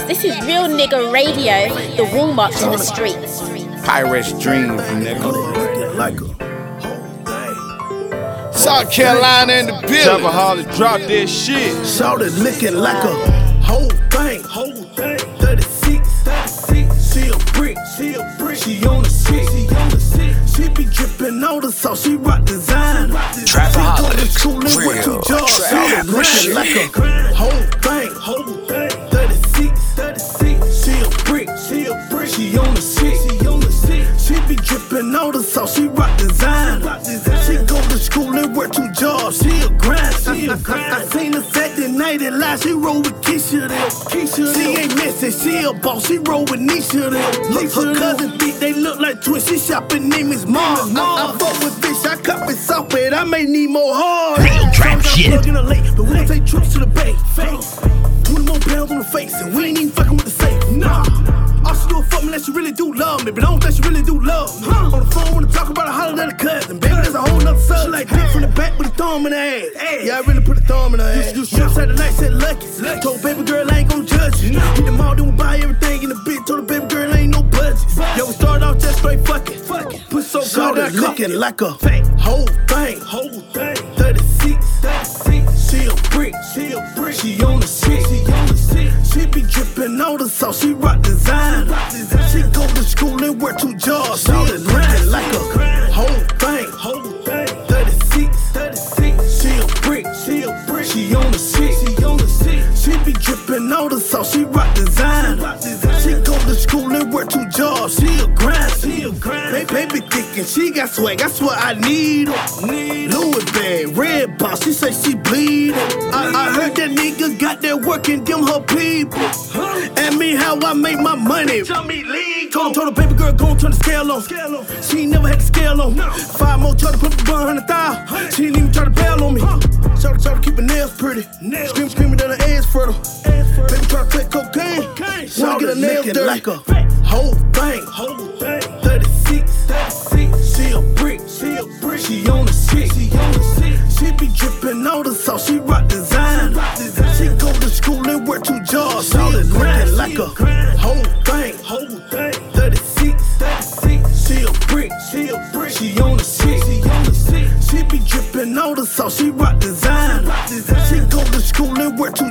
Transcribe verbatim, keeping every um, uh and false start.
Yes, this is Real Nigga Radio, the warm-up to the streets. Pirate's dream, nigga. Like a South Carolina in the building. Jabba Harley drop that shit. Shout it licking like a whole thing. Whole thing. thirty-six, thirty-six. She a brick, she a brick. She on the shit, she on the shit. She be dripping all the sauce. She rock design. Trapaholics, real real Shout it licking like a whole thing. Whole thing. thirty-six, thirty-six. She a brick, she a brick. She on the shit, she on the shit. She be dripping all the sauce. She rock design. She go to school and work two jobs. She a grind, she a grind. I seen her Saturday night and live. She roll with Keisha them. Keisha she ain't missing. She a boss. She roll with Nisha them. Look, her cousin beat. They look like twins. She shopping name is Mom. I, I fuck with fish. I cut with soft, but I may need more hard. Real trap shit. Plug in the lake, but we gon' take trips to the bay. Face. twenty more pounds on the face, and we ain't even fucking with the safe. Nah. All she do is fuck me unless she really do love me, but I don't think she really do love me. Huh. On the phone when I talk about a holler at a cousin, baby, that's a whole nother subject. She like dick from the back with a thumb in her ass. Hey. Yeah, I really put a thumb in her ass. You strips at the night, said lucky. Told baby girl I ain't gon' judge you. No. Hit the mall, then we buy everything in the bitch. Told the baby girl ain't no budget. Yo, we started off just straight fucking. Fuck it. Put so good that looking like a fake whole thing. Whole thing. thirty-six, thirty-six. She a brick, she a brick. She on the shit, she on the shit. She be dripping all the sauce. She rock design. She go to school and work two jobs. She a grind like a whole thing. Whole thing. thirty-six, thirty-six. She a brick, she a brick. She on the shit, she on the shit. She be dripping all the sauce. She rock design. She go to school and work two jobs. She a grind, she a grind. Baby, baby thinking she got swag. That's what I need. Louis bag, red box. She say she bleed. I, I heard that nigga got that working them her people. And me how I make my money. Tell me league. Told, told the baby girl gon' turn the scale on. She ain't never had the scale on. Five more try to put the bun on the thigh. She ain't even try to bail on me. Shout out, shout out, keep her nails pretty. Scream, screaming that her ass fertile. Baby try to take cocaine. Wanna get her nails dirty. Like a whole thing. Whole thing. thirty-six, thirty-six. She a brick, she a brick. She on the shit, she on the shit. She be dripping all the sauce. She rock design. She go to school and work two jobs. She a grind like a whole thing. Whole thing. thirty-six, thirty-six. She a brick, she a brick. She on the shit, she on the shit. She be dripping all the sauce. She rock design. She go to school and work two